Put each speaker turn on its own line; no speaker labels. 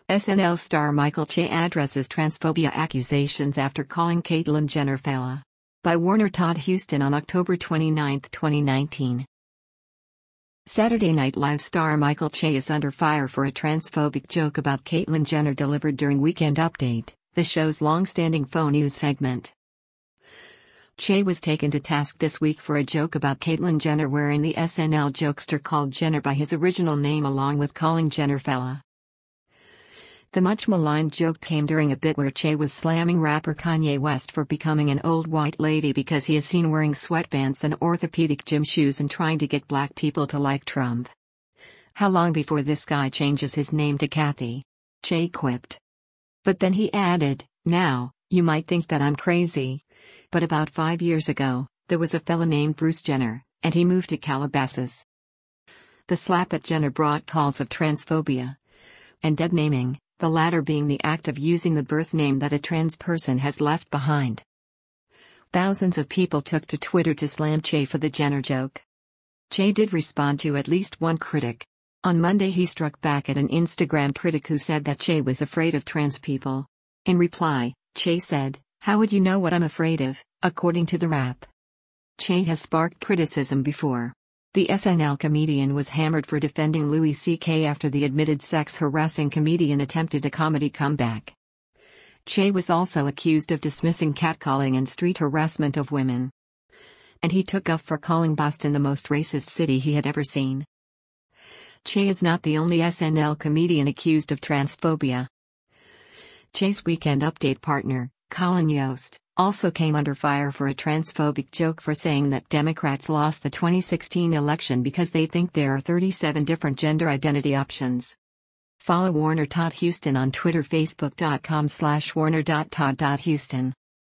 SNL star Michael Che addresses transphobia accusations after calling Caitlyn Jenner fella. By Warner Todd Huston on October 29, 2019. Saturday Night Live star Michael Che is under fire for a transphobic joke about Caitlyn Jenner delivered during Weekend Update, the show's long-standing faux news segment. Che was taken to task this week for a joke about Caitlyn Jenner wherein the SNL jokester called Jenner by his original name along with calling Jenner fella. The much-maligned joke came during a bit where Che was slamming rapper Kanye West for becoming an old white lady because he is seen wearing sweatpants and orthopedic gym shoes and trying to get black people to like Trump. How long before this guy changes his name to Kathy? Che quipped. But then he added, now, you might think that I'm crazy. But about 5 years ago, there was a fella named Bruce Jenner, and he moved to Calabasas. The slap at Jenner brought calls of transphobia and dead naming, the latter being the act of using the birth name that a trans person has left behind. Thousands of people took to Twitter to slam Che for the Jenner joke. Che did respond to at least one critic. On Monday he struck back at an Instagram critic who said that Che was afraid of trans people. In reply, Che said, "How would you know what I'm afraid of, according to the rap?" Che has sparked criticism before. The SNL comedian was hammered for defending Louis C.K. after the admitted sex-harassing comedian attempted a comedy comeback. Che was also accused of dismissing catcalling and street harassment of women. And he took up for calling Boston the most racist city he had ever seen. Che is not the only SNL comedian accused of transphobia. Che's Weekend Update partner, Colin Yost, also came under fire for a transphobic joke for saying that Democrats lost the 2016 election because they think there are 37 different gender identity options. Follow Warner Todd Huston on Twitter, facebook.com/warner.todd.huston.